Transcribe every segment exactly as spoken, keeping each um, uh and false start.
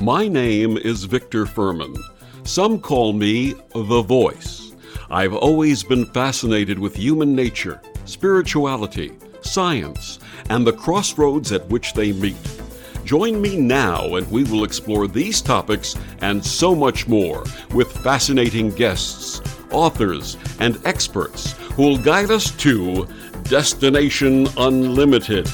My name is Victor Furman. Some call me The Voice. I've always been fascinated with human nature, spirituality, science, and the crossroads at which they meet. Join me now and we will explore these topics and so much more with fascinating guests, authors, and experts who will guide us to Destination Unlimited.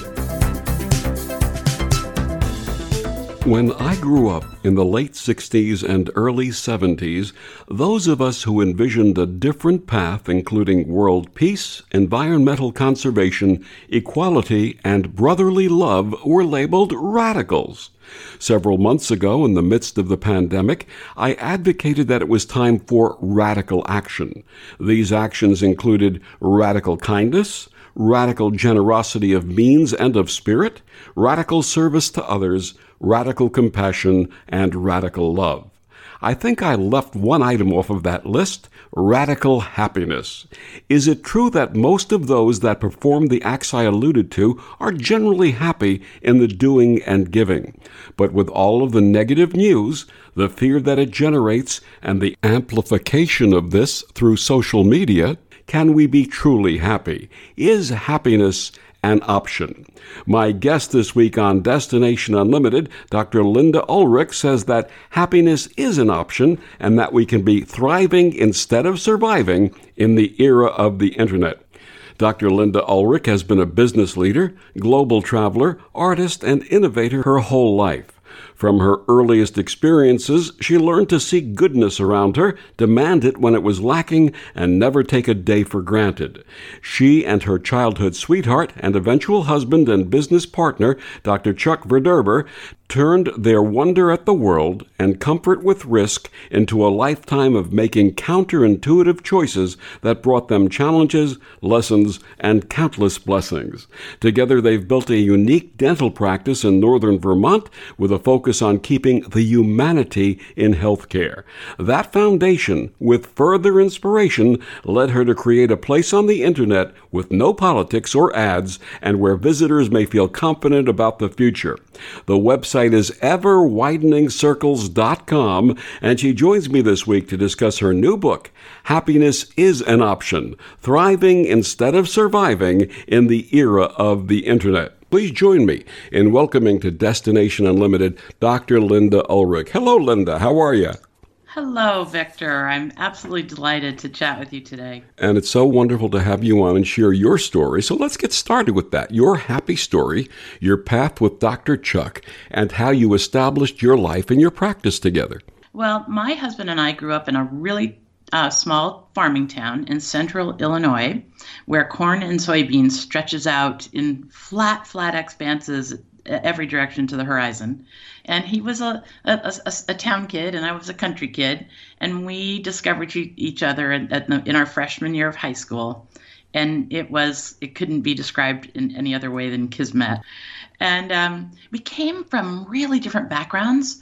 When I grew up in the late sixties and early seventies, those of us who envisioned a different path, including world peace, environmental conservation, equality, and brotherly love, were labeled radicals. Several months ago, in the midst of the pandemic, I advocated that it was time for radical action. These actions included radical kindness, radical generosity of means and of spirit, radical service to others, radical compassion, and radical love. I think I left one item off of that list, radical happiness. Is it true that most of those that perform the acts I alluded to are generally happy in the doing and giving? But with all of the negative news, the fear that it generates, and the amplification of this through social media, can we be truly happy? Is happiness an option? My guest this week on Destination Unlimited, Doctor Linda Ulrich, says that happiness is an option and that we can be thriving instead of surviving in the era of the Internet. Doctor Linda Ulrich has been a business leader, global traveler, artist, and innovator her whole life. From her earliest experiences, she learned to seek goodness around her, demand it when it was lacking, and never take a day for granted. She and her childhood sweetheart and eventual husband and business partner, Doctor Chuck Verderber, turned their wonder at the world and comfort with risk into a lifetime of making counterintuitive choices that brought them challenges, lessons, and countless blessings. Together, they've built a unique dental practice in northern Vermont with a focus on keeping the humanity in healthcare. That foundation, with further inspiration, led her to create a place on the internet with no politics or ads and where visitors may feel confident about the future. The website is ever widening circles dot com, and she joins me this week to discuss her new book, Happiness is an Option, Thriving Instead of Surviving in the Era of the Internet. Please join me in welcoming to Destination Unlimited, Doctor Linda Ulrich. Hello, Linda. How are you? Hello, Victor. I'm absolutely delighted to chat with you today. And it's so wonderful to have you on and share your story. So let's get started with that. Your happy story, your path with Doctor Chuck, and how you established your life and your practice together. Well, my husband and I grew up in a really uh, small farming town in central Illinois, where corn and soybeans stretches out in flat, flat expanses every direction to the horizon. And he was a, a, a, a town kid, and I was a country kid, and we discovered each other at, at the, in our freshman year of high school. And it was, it couldn't be described in any other way than kismet. And um, we came from really different backgrounds,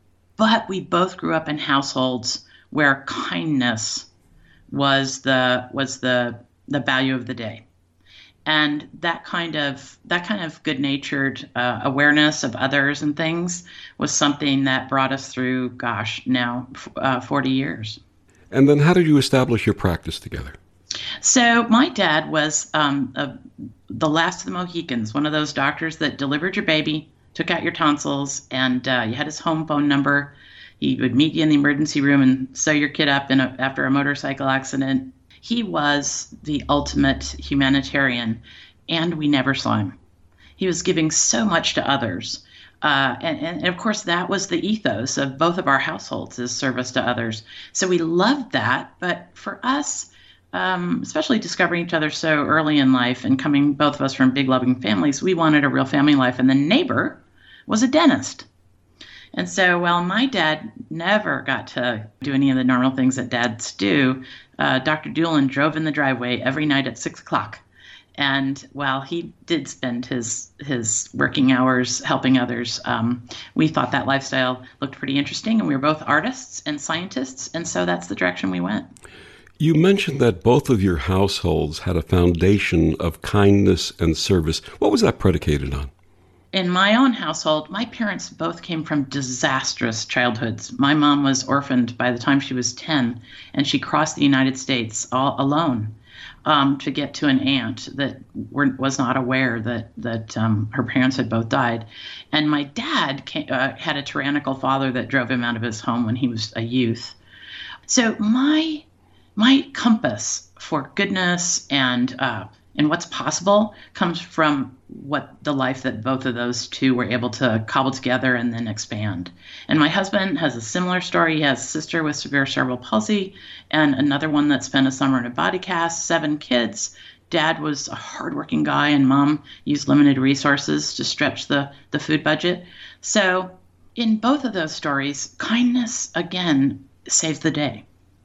but we both grew up in households where kindness was the was the the value of the day. And that kind of that kind of good-natured uh, awareness of others and things was something that brought us through, gosh, now uh, forty years. And then how did you establish your practice together? So my dad was um, a, the last of the Mohicans, one of those doctors that delivered your baby, took out your tonsils, and uh, you had his home phone number. He would meet you in the emergency room and sew your kid up in a, after a motorcycle accident. He was the ultimate humanitarian, and we never saw him. He was giving so much to others. Uh, and, and of course, that was the ethos of both of our households, is service to others. So we loved that. But for us, um, especially discovering each other so early in life and coming, both of us from big loving families, we wanted a real family life. And the neighbor was a dentist. And so while my dad never got to do any of the normal things that dads do, uh, Doctor Doolin drove in the driveway every night at six o'clock. And while he did spend his his working hours helping others, um, we thought that lifestyle looked pretty interesting. And we were both artists and scientists. And so that's the direction we went. You mentioned that both of your households had a foundation of kindness and service. What was that predicated on? In my own household, my parents both came from disastrous childhoods. My mom was orphaned by the time she was ten, and she crossed the United States all alone um, to get to an aunt that were, was not aware that that um, her parents had both died. And my dad came, uh, had a tyrannical father that drove him out of his home when he was a youth. So my my compass for goodness and uh, and what's possible comes from what the life that both of those two were able to cobble together and then expand. And my husband has a similar story. He has a sister with severe cerebral palsy and another one that spent a summer in a body cast, seven kids. Dad was a hardworking guy and mom used limited resources to stretch the, the food budget. So in both of those stories, kindness, again, saves the day.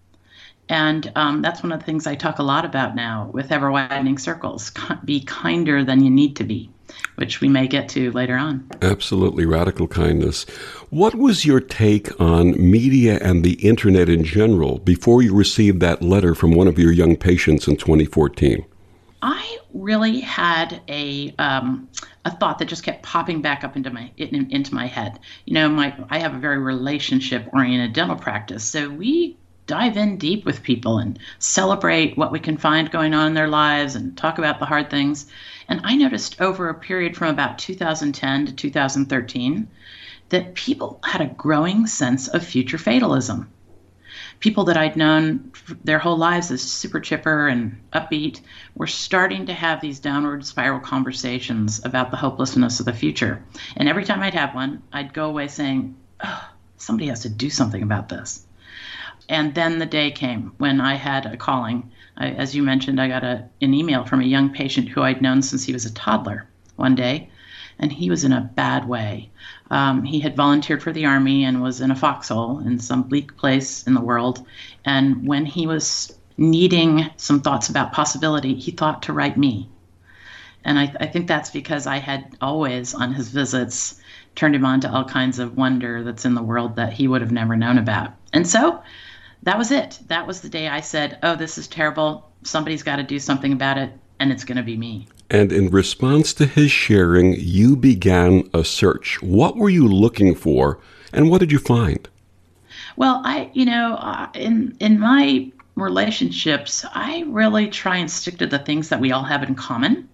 And um, that's one of the things I talk a lot about now with Ever Widening Circles. Be kinder than you need to be, which we may get to later on. Absolutely, radical kindness. What was your take on media and the internet in general before you received that letter from one of your young patients in twenty fourteen? I really had a um, a thought that just kept popping back up into my in, into my head. You know, my I have a very relationship-oriented dental practice, so we dive in deep with people and celebrate what we can find going on in their lives and talk about the hard things. And I noticed over a period from about two thousand ten to two thousand thirteen that people had a growing sense of future fatalism. People that I'd known their whole lives as super chipper and upbeat were starting to have these downward spiral conversations about the hopelessness of the future. And every time I'd have one, I'd go away saying, oh, somebody has to do something about this. And then the day came when I had a calling. I, as you mentioned, I got a, an email from a young patient who I'd known since he was a toddler one day, and he was in a bad way. Um, he had volunteered for the Army and was in a foxhole in some bleak place in the world. And when he was needing some thoughts about possibility, he thought to write me. And I, I think that's because I had always, on his visits, turned him on to all kinds of wonder that's in the world that he would have never known about. And so that was it. That was the day I said, oh, this is terrible. Somebody's got to do something about it, and it's going to be me. And in response to his sharing, you began a search. What were you looking for, and what did you find? Well, I, you know, uh, in in my relationships, I really try and stick to the things that we all have in common.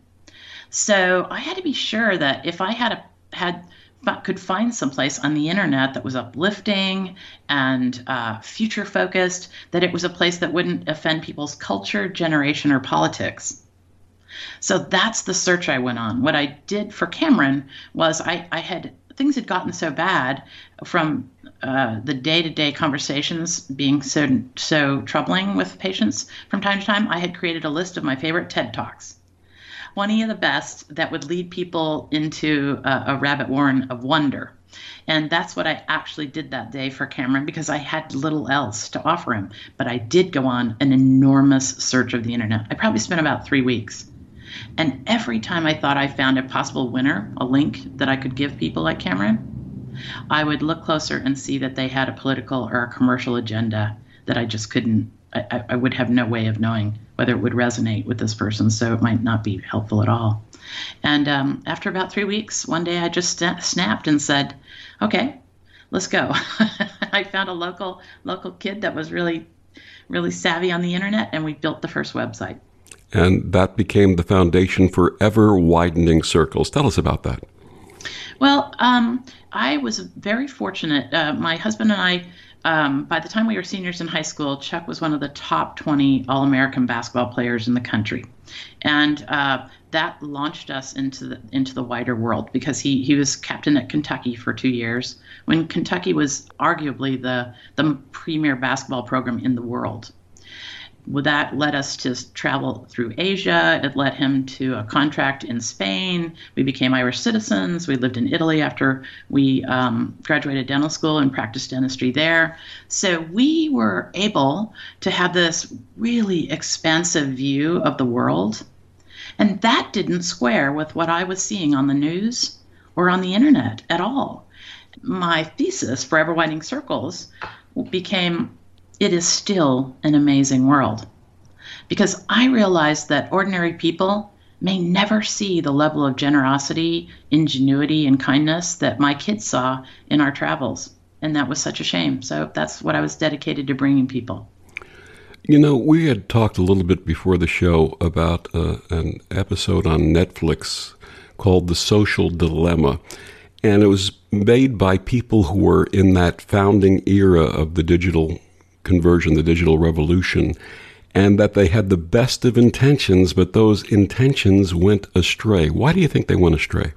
So I had to be sure that if I had a, had could find someplace on the internet that was uplifting and uh, future focused, that it was a place that wouldn't offend people's culture, generation, or politics. So that's the search I went on. What I did for Cameron was I, I had things had gotten so bad from uh, the day-to-day conversations being so so troubling with patients from time to time. I had created a list of my favorite TED Talks, twenty of the best that would lead people into a, a rabbit warren of wonder. And that's what I actually did that day for Cameron because I had little else to offer him. But I did go on an enormous search of the internet. I probably spent about three weeks. And every time I thought I found a possible winner, a link that I could give people like Cameron, I would look closer and see that they had a political or a commercial agenda that I just couldn't, I, I would have no way of knowing whether it would resonate with this person, so it might not be helpful at all. And um, after about three weeks, one day I just st- snapped and said, okay, let's go. I found a local local kid that was really, really savvy on the internet, and we built the first website. And that became the foundation for Ever Widening Circles. Tell us about that. Well, um, I was very fortunate. Uh, my husband and I, um, by the time we were seniors in high school, Chuck was one of the top twenty All-American basketball players in the country. And uh, that launched us into the into the wider world because he, he was captain at Kentucky for two years when Kentucky was arguably the, the premier basketball program in the world. Well, that led us to travel through Asia. It led him to a contract in Spain. We became Irish citizens. We lived in Italy after we um, graduated dental school and practiced dentistry there. So we were able to have this really expansive view of the world. And that didn't square with what I was seeing on the news or on the internet at all. My thesis for Ever Widening Circles became, it is still an amazing world. Because I realized that ordinary people may never see the level of generosity, ingenuity, and kindness that my kids saw in our travels. And that was such a shame. So that's what I was dedicated to bringing people. You know, we had talked a little bit before the show about uh, an episode on Netflix called The Social Dilemma. And it was made by people who were in that founding era of the digital conversion, the digital revolution, and that they had the best of intentions, but those intentions went astray. Why do you think they went astray?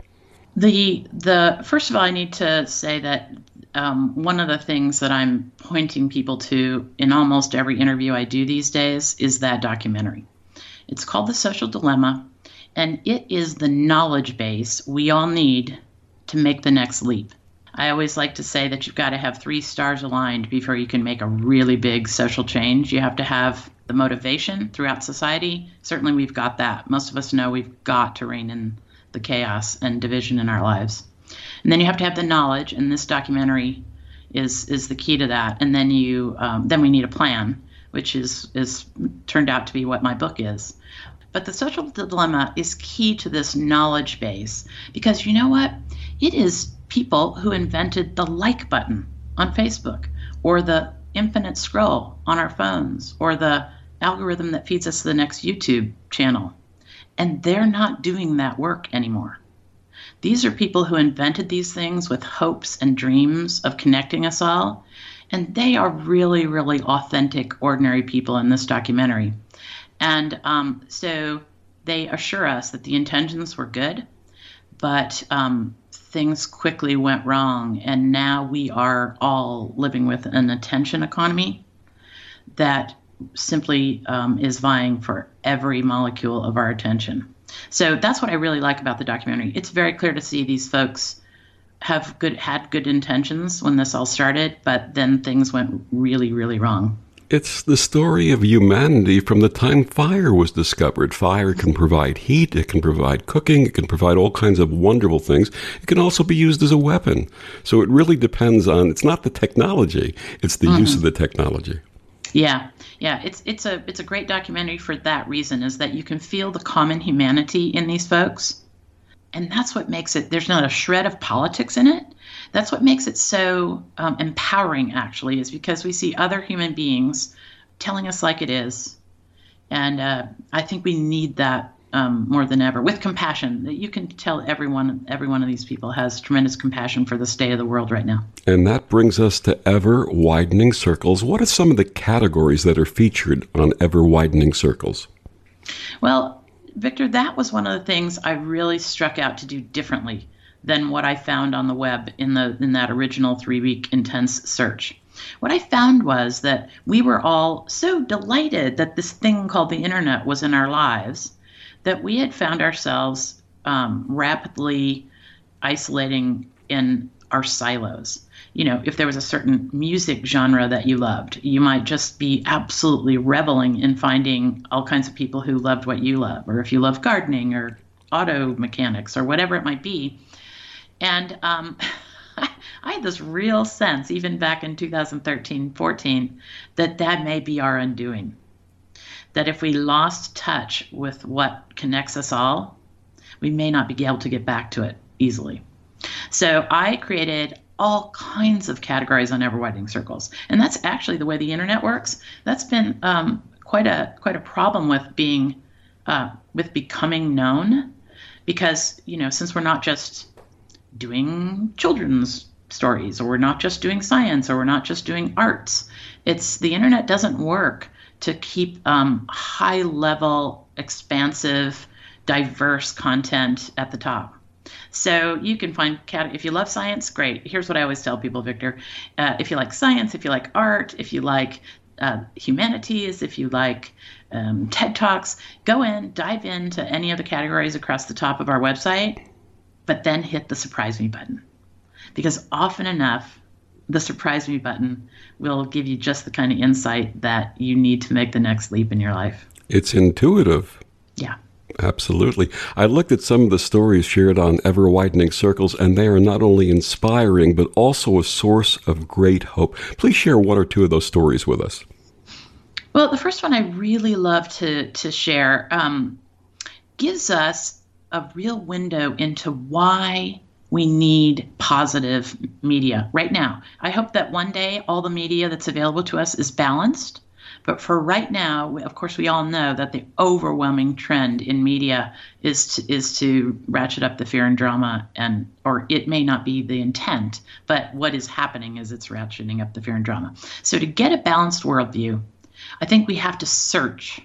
The the first of all, I need to say that um, one of the things that I'm pointing people to in almost every interview I do these days is that documentary. It's called The Social Dilemma, and it is the knowledge base we all need to make the next leap. I always like to say that you've got to have three stars aligned before you can make a really big social change. You have to have the motivation throughout society. Certainly we've got that. Most of us know we've got to rein in the chaos and division in our lives. And then you have to have the knowledge, and this documentary is is the key to that. And then you um, then we need a plan, which is is turned out to be what my book is. But the social dilemma is key to this knowledge base because you know what? It is people who invented the like button on Facebook, or the infinite scroll on our phones, or the algorithm that feeds us the next YouTube channel. And they're not doing that work anymore. These are people who invented these things with hopes and dreams of connecting us all. And they are really, really authentic, ordinary people in this documentary. And um, so they assure us that the intentions were good, but um, things quickly went wrong. And now we are all living with an attention economy that simply um, is vying for every molecule of our attention. So that's what I really like about the documentary. It's very clear to see these folks have good had good intentions when this all started, but then things went really, really wrong. It's the story of humanity from the time fire was discovered. Fire can provide heat, it can provide cooking, it can provide all kinds of wonderful things. It can also be used as a weapon. So it really depends on, it's not the technology, it's the mm-hmm. use of the technology. Yeah, yeah, it's it's a it's a great documentary for that reason, is that you can feel the common humanity in these folks. And that's what makes it, there's not a shred of politics in it. That's what makes it so um, empowering, actually, is because we see other human beings telling us like it is. And uh, I think we need that um, more than ever, with compassion. You can tell everyone, every one of these people has tremendous compassion for the state of the world right now. And that brings us to Ever Widening Circles. What are some of the categories that are featured on Ever Widening Circles? Well, Victor, that was one of the things I really struck out to do differently than what I found on the web in the in that original three-week intense search. What I found was that we were all so delighted that this thing called the internet was in our lives that we had found ourselves um, rapidly isolating in our silos. You know, if there was a certain music genre that you loved, you might just be absolutely reveling in finding all kinds of people who loved what you love, or if you love gardening or auto mechanics or whatever it might be. And um, I had this real sense, even back in two thousand thirteen, fourteen, that that may be our undoing. That if we lost touch with what connects us all, we may not be able to get back to it easily. So I created all kinds of categories on Ever Widening Circles. And that's actually the way the internet works. That's been um, quite a quite a problem with being uh, with becoming known, because, you know, since we're not just doing children's stories, or we're not just doing science, or we're not just doing arts, it's the internet doesn't work to keep um, high level, expansive, diverse content at the top. So you can find, if you love science, great. Here's what I always tell people, Victor. Uh, if you like science, if you like art, if you like uh, humanities, if you like um, TED Talks, go in, dive into any of the categories across the top of our website, but then hit the Surprise Me button. Because often enough, the Surprise Me button will give you just the kind of insight that you need to make the next leap in your life. It's intuitive. Yeah. Absolutely. I looked at some of the stories shared on Ever Widening Circles, and they are not only inspiring, but also a source of great hope. Please share one or two of those stories with us. Well, the first one I really love to to share um, gives us a real window into why we need positive media right now. I hope that one day all the media that's available to us is balanced. But for right now, of course, we all know that the overwhelming trend in media is to, is to ratchet up the fear and drama, and or it may not be the intent, but what is happening is it's ratcheting up the fear and drama. So to get a balanced worldview, I think we have to search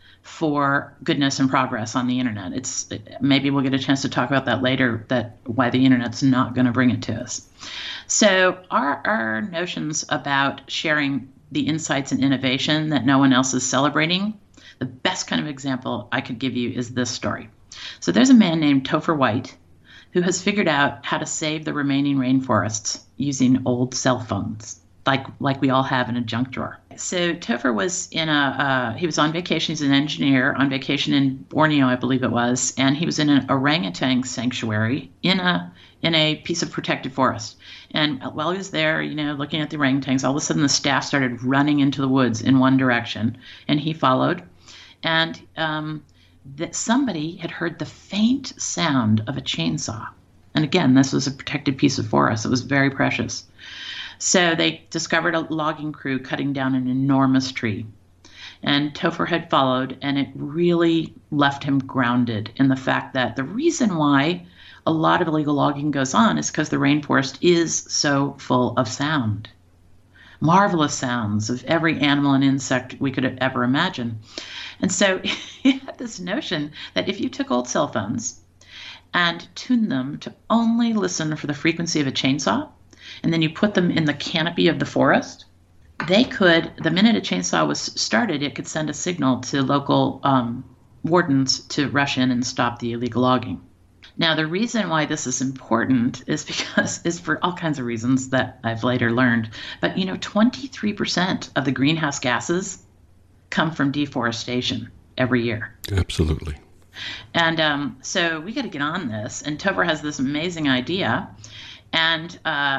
for goodness and progress on the internet. It's maybe we'll get a chance to talk about that later, that why the internet's not going to bring it to us. So our our notions about sharing the insights and innovation that no one else is celebrating, the best kind of example I could give you is this story. So there's a man named Topher White who has figured out how to save the remaining rainforests using old cell phones, like like we all have in a junk drawer. So Topher was in a, uh, he was on vacation, he's an engineer on vacation in Borneo, I believe it was, and he was in an orangutan sanctuary in a in a piece of protected forest. And while he was there, you know, looking at the orangutans, all of a sudden the staff started running into the woods in one direction, and he followed. And um, that somebody had heard the faint sound of a chainsaw. And again, this was a protected piece of forest. It was very precious. So they discovered a logging crew cutting down an enormous tree. And Topher had followed, and it really left him grounded in the fact that the reason why a lot of illegal logging goes on is because the rainforest is so full of sound. Marvelous sounds of every animal and insect we could ever imagine. And so he had this notion that if you took old cell phones and tuned them to only listen for the frequency of a chainsaw, and then you put them in the canopy of the forest, they could, the minute a chainsaw was started, it could send a signal to local um, wardens to rush in and stop the illegal logging. Now, the reason why this is important is because is for all kinds of reasons that I've later learned. But, you know, twenty-three percent of the greenhouse gases come from deforestation every year. Absolutely. And um, so we got to get on this. And Topher has this amazing idea. And uh,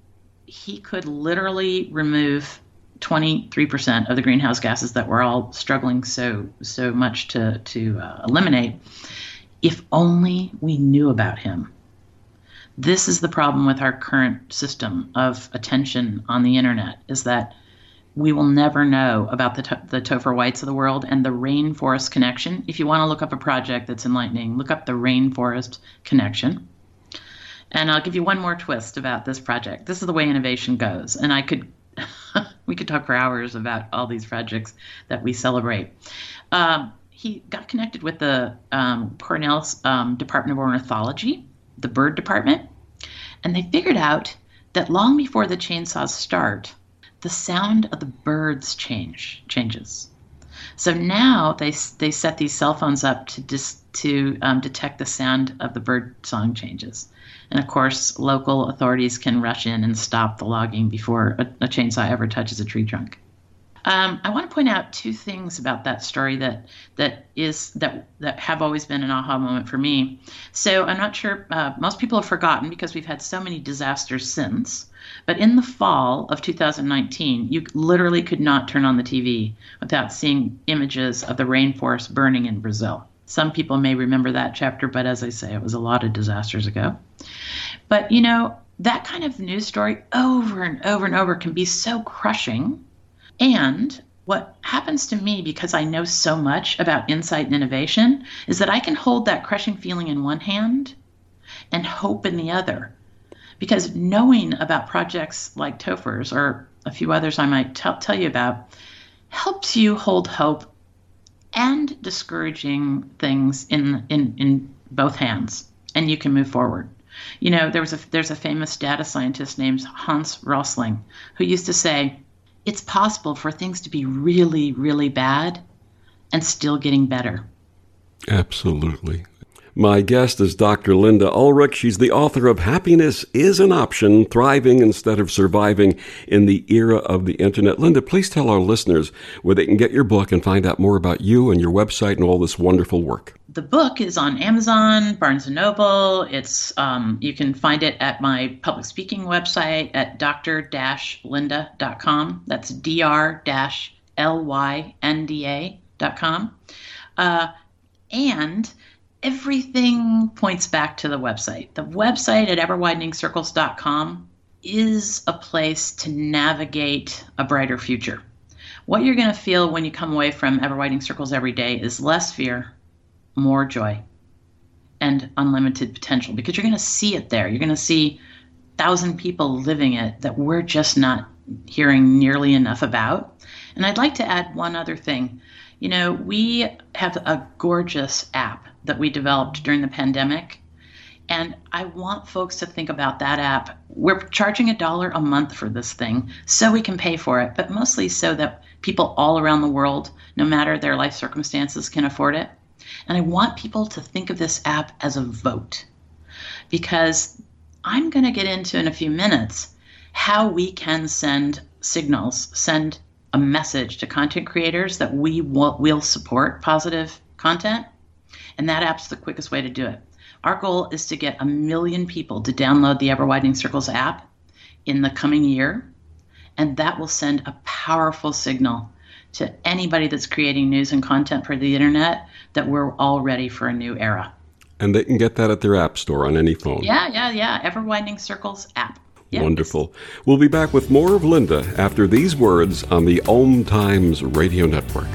he could literally remove twenty-three percent of the greenhouse gases that we're all struggling so so much to, to uh, eliminate. If only we knew about him. This is the problem with our current system of attention on the internet, is that we will never know about the, the Topher Whites of the world and the Rainforest Connection. If you want to look up a project that's enlightening, look up the Rainforest Connection. And I'll give you one more twist about this project. This is the way innovation goes. And I could, we could talk for hours about all these projects that we celebrate. Um, He got connected with the um, Cornell's um, Department of Ornithology, the bird department, and they figured out that long before the chainsaws start, the sound of the birds change changes. So now they they set these cell phones up to dis, to um, detect the sound of the bird song changes, and of course, local authorities can rush in and stop the logging before a, a chainsaw ever touches a tree trunk. Um, I want to point out two things about that story that that is that that have always been an aha moment for me. So I'm not sure, uh, most people have forgotten because we've had so many disasters since, but in the fall of two thousand nineteen, you literally could not turn on the T V without seeing images of the rainforest burning in Brazil. Some people may remember that chapter, but as I say, it was a lot of disasters ago. But, you know, that kind of news story over and over and over can be so crushing. And what happens to me, because I know so much about insight and innovation, is that I can hold that crushing feeling in one hand and hope in the other. Because knowing about projects like Topher's or a few others I might t- tell you about helps you hold hope and discouraging things in, in, in both hands, and you can move forward. You know, there was a, there's a famous data scientist named Hans Rosling who used to say, it's possible for things to be really, really bad and still getting better. Absolutely. My guest is Doctor Linda Ulrich. She's the author of Happiness is an Option, Thriving Instead of Surviving in the Era of the Internet. Linda, please tell our listeners where they can get your book and find out more about you and your website and all this wonderful work. The book is on Amazon, Barnes and Noble. It's um, you can find it at my public speaking website at d r linda dot com. That's D R L Y N D A dot com. Uh, and everything points back to the website. The website at ever widening circles dot com is a place to navigate a brighter future. What you're going to feel when you come away from Ever Widening Circles every day is less fear, more joy, and unlimited potential, because you're going to see it there. You're going to see a thousand people living it that we're just not hearing nearly enough about. And I'd like to add one other thing. You know, we have a gorgeous app that we developed during the pandemic, and I want folks to think about that app. We're charging a dollar a month for this thing so we can pay for it, but mostly so that people all around the world, no matter their life circumstances, can afford it. And I want people to think of this app as a vote, because I'm going to get into in a few minutes how we can send signals, send a message to content creators that we will, will support positive content. And that app's the quickest way to do it. Our goal is to get a million people to download the Ever Widening Circles app in the coming year. And that will send a powerful signal to anybody that's creating news and content for the internet that we're all ready for a new era. And they can get that at their app store on any phone. Yeah, yeah, yeah. Ever Widening Circles app. Yeah. Wonderful. We'll be back with more of Linda after these words on the Om Times Radio Network.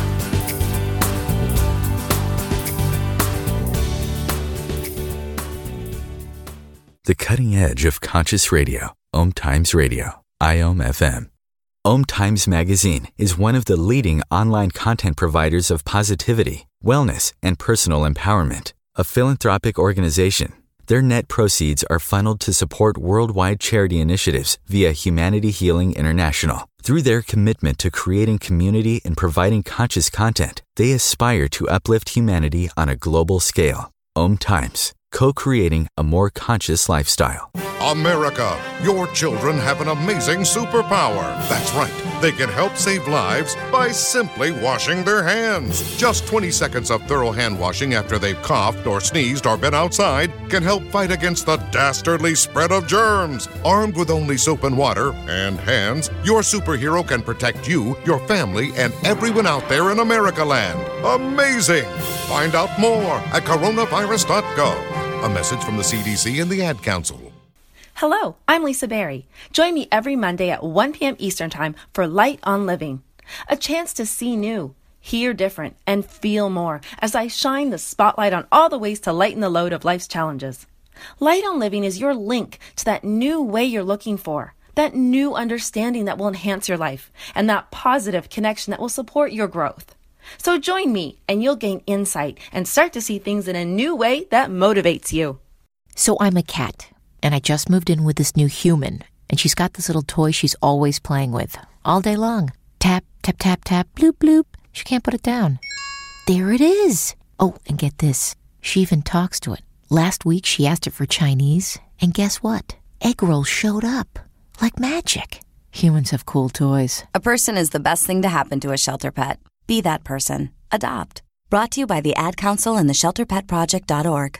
The cutting edge of conscious radio. Om Times Radio. I O M F M. Om Times Magazine is one of the leading online content providers of positivity, wellness, and personal empowerment. A philanthropic organization, their net proceeds are funneled to support worldwide charity initiatives via Humanity Healing International. Through their commitment to creating community and providing conscious content, they aspire to uplift humanity on a global scale. Om Times, co-creating a more conscious lifestyle. America, your children have an amazing superpower. That's right. They can help save lives by simply washing their hands. Just twenty seconds of thorough hand washing after they've coughed or sneezed or been outside can help fight against the dastardly spread of germs. Armed with only soap and water and hands, your superhero can protect you, your family, and everyone out there in America land. Amazing! Find out more at coronavirus dot gov. A message from the C D C and the Ad Council. Hello, I'm Lisa Berry. Join me every Monday at one p.m. Eastern Time for Light on Living. A chance to see new, hear different, and feel more as I shine the spotlight on all the ways to lighten the load of life's challenges. Light on Living is your link to that new way you're looking for, that new understanding that will enhance your life, and that positive connection that will support your growth. So join me and you'll gain insight and start to see things in a new way that motivates you. So I'm a cat, and I just moved in with this new human, and she's got this little toy she's always playing with, all day long. Tap, tap, tap, tap, bloop, bloop. She can't put it down. There it is. Oh, and get this. She even talks to it. Last week she asked it for Chinese, and guess what? Egg rolls showed up. Like magic. Humans have cool toys. A person is the best thing to happen to a shelter pet. Be that person. Adopt. Brought to you by the Ad Council and the shelter pet project dot org.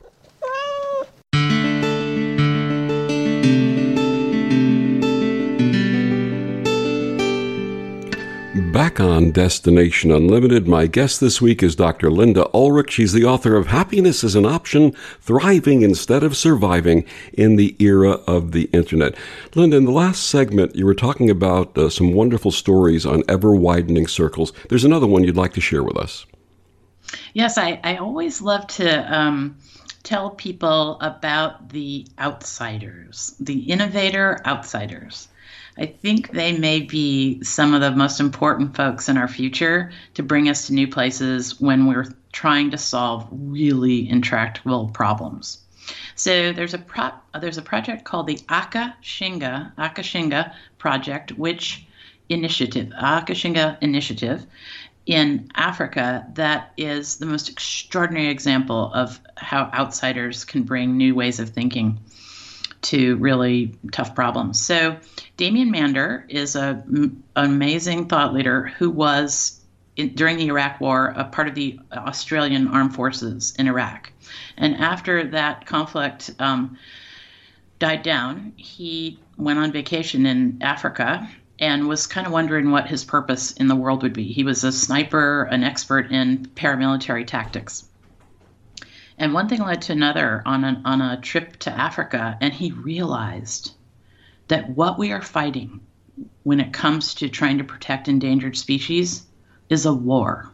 Back on Destination Unlimited, my guest this week is Doctor Linda Ulrich. She's the author of Happiness is an Option, Thriving Instead of Surviving in the Era of the Internet. Linda, in the last segment, you were talking about uh, some wonderful stories on ever-widening circles. There's another one you'd like to share with us. Yes, I, I always love to um, tell people about the outsiders, the innovator outsiders. I think they may be some of the most important folks in our future to bring us to new places when we're trying to solve really intractable problems. So there's a pro- there's a project called the Akashinga Akashinga Project, which initiative Akashinga Initiative in Africa that is the most extraordinary example of how outsiders can bring new ways of thinking to really tough problems. So Damien Mander is a, an amazing thought leader who was, in, during the Iraq War, a part of the Australian Armed Forces in Iraq. And after that conflict um, died down, he went on vacation in Africa and was kind of wondering what his purpose in the world would be. He was a sniper, an expert in paramilitary tactics. And one thing led to another on an, on a trip to Africa, and he realized that what we are fighting when it comes to trying to protect endangered species is a war.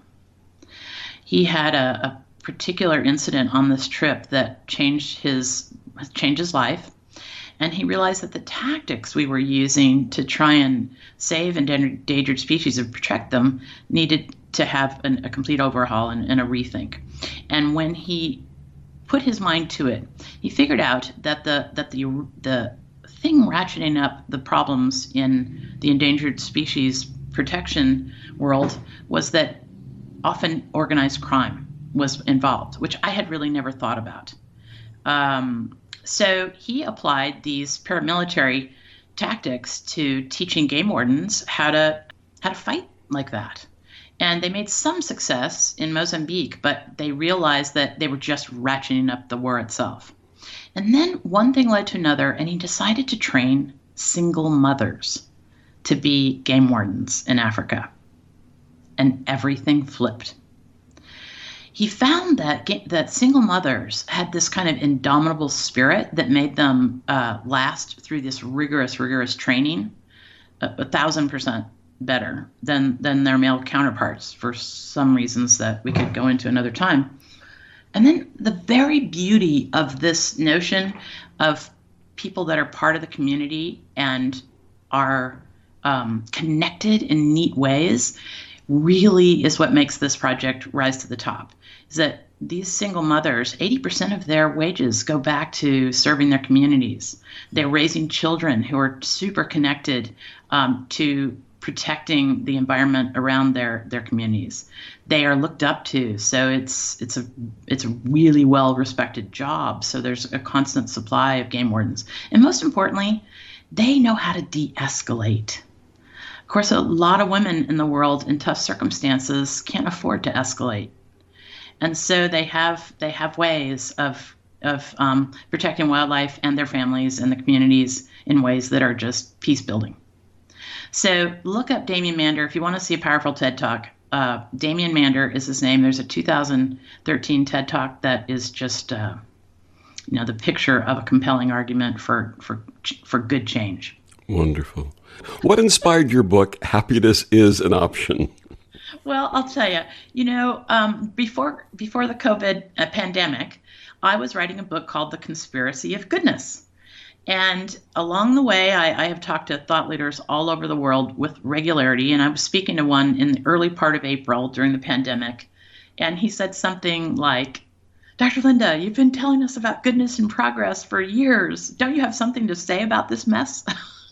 He had a, a particular incident on this trip that changed his changed his life, and he realized that the tactics we were using to try and save endangered species and protect them needed to have an, a complete overhaul and, and a rethink. And when he put his mind to it, he figured out that the that the the thing ratcheting up the problems in the endangered species protection world was that often organized crime was involved, which I had really never thought about. Um, so he applied these paramilitary tactics to teaching game wardens how to how to fight like that. And they made some success in Mozambique, but they realized that they were just ratcheting up the war itself. And then one thing led to another, and he decided to train single mothers to be game wardens in Africa. And everything flipped. He found that that single mothers had this kind of indomitable spirit that made them uh, last through this rigorous, rigorous training a, a thousand percent better than, than their male counterparts for some reasons that we could go into another time. And then the very beauty of this notion of people that are part of the community and are um, connected in neat ways really is what makes this project rise to the top. Is that these single mothers, eighty percent of their wages go back to serving their communities. They're raising children who are super connected um, to protecting the environment around their, their communities. They are looked up to, so it's it's a it's a really well respected job. So there's a constant supply of game wardens, and most importantly, they know how to de-escalate. Of course, a lot of women in the world in tough circumstances can't afford to escalate, and so they have they have ways of of um, protecting wildlife and their families and the communities in ways that are just peace building. So look up Damien Mander if you want to see a powerful TED Talk. Uh, Damien Mander is his name. There's a two thousand thirteen TED Talk that is just, uh, you know, the picture of a compelling argument for, for, for good change. Wonderful. What inspired your book, Happiness is an Option? Well, I'll tell you, you know, um, before, before the COVID uh, pandemic, I was writing a book called The Conspiracy of Goodness. And along the way, I, I have talked to thought leaders all over the world with regularity. And I was speaking to one in the early part of April during the pandemic. And he said something like, Doctor Linda, you've been telling us about goodness and progress for years. Don't you have something to say about this mess?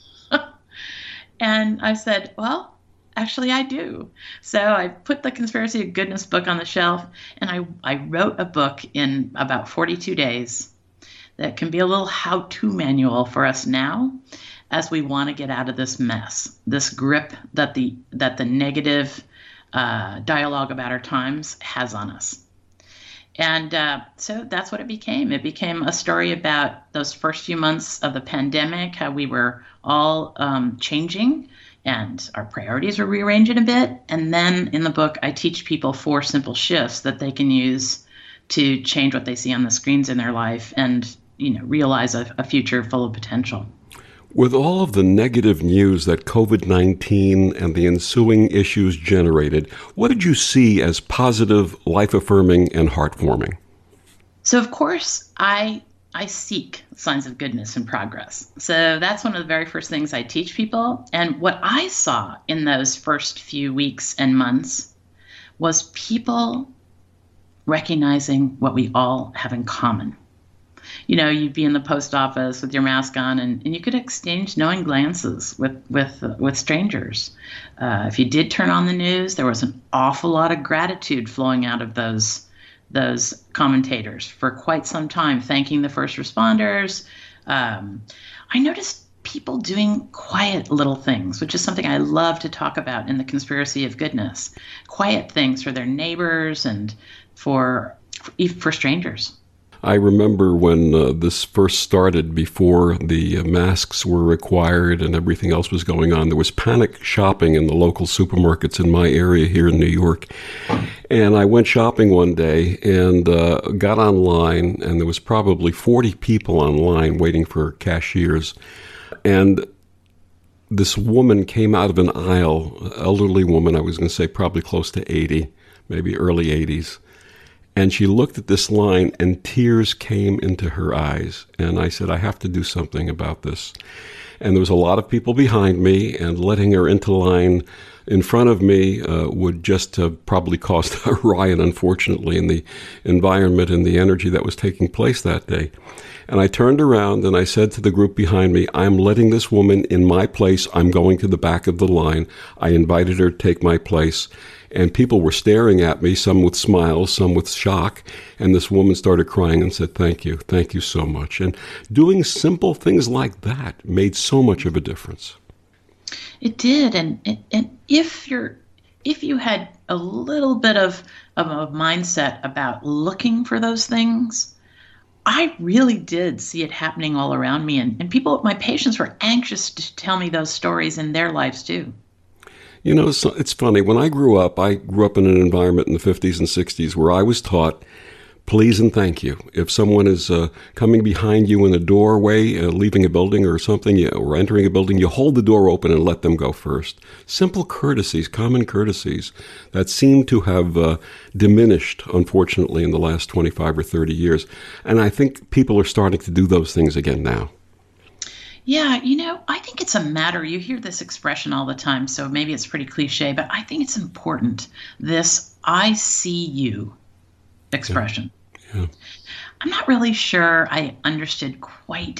And I said, well, actually, I do. So I put the Conspiracy of Goodness book on the shelf, and I, I wrote a book in about forty-two days that can be a little how-to manual for us now as we want to get out of this mess, this grip that the that the negative uh, dialogue about our times has on us. And uh, so that's what it became. It became a story about those first few months of the pandemic, how we were all um, changing and our priorities were rearranging a bit. And then in the book, I teach people four simple shifts that they can use to change what they see on the screens in their life and, you know, realize a, a future full of potential. With all of the negative news that COVID nineteen and the ensuing issues generated, what did you see as positive, life-affirming, and heartwarming? So, of course, I I seek signs of goodness and progress. So that's one of the very first things I teach people. And what I saw in those first few weeks and months was people recognizing what we all have in common. You know, you'd be in the post office with your mask on, and, and you could exchange knowing glances with with uh, with strangers. Uh, if you did turn on the news, there was an awful lot of gratitude flowing out of those those commentators for quite some time, thanking the first responders. Um, I noticed people doing quiet little things, which is something I love to talk about in the Conspiracy of Goodness. Quiet things for their neighbors and for for, for strangers. I remember when uh, this first started, before the uh, masks were required and everything else was going on, there was panic shopping in the local supermarkets in my area here in New York. And I went shopping one day and uh, got online, and there was probably forty people online waiting for cashiers. And this woman came out of an aisle, elderly woman, I was going to say probably close to eighty, maybe early eighties. And she looked at this line and tears came into her eyes. And I said, I have to do something about this. And there was a lot of people behind me, and letting her into line in front of me uh, would just have probably caused a riot, unfortunately, in the environment and the energy that was taking place that day. And I turned around and I said to the group behind me, I'm letting this woman in my place. I'm going to the back of the line. I invited her to take my place. And people were staring at me, some with smiles, some with shock. And this woman started crying and said, thank you, thank you so much. And doing simple things like that made so much of a difference. It did. And and if you're if you had a little bit of, of a mindset about looking for those things, I really did see it happening all around me. And, and people, my patients were anxious to tell me those stories in their lives too. You know, it's, it's funny. When I grew up, I grew up in an environment in the fifties and sixties where I was taught, please and thank you. If someone is uh, coming behind you in a doorway, uh, leaving a building or something, you, or entering a building, you hold the door open and let them go first. Simple courtesies, common courtesies that seem to have uh, diminished, unfortunately, in the last twenty-five or thirty years. And I think people are starting to do those things again now. Yeah, you know, I think it's a matter, you hear this expression all the time, so maybe it's pretty cliche, but I think it's important, this I see you expression. Yeah. Yeah. I'm not really sure I understood quite,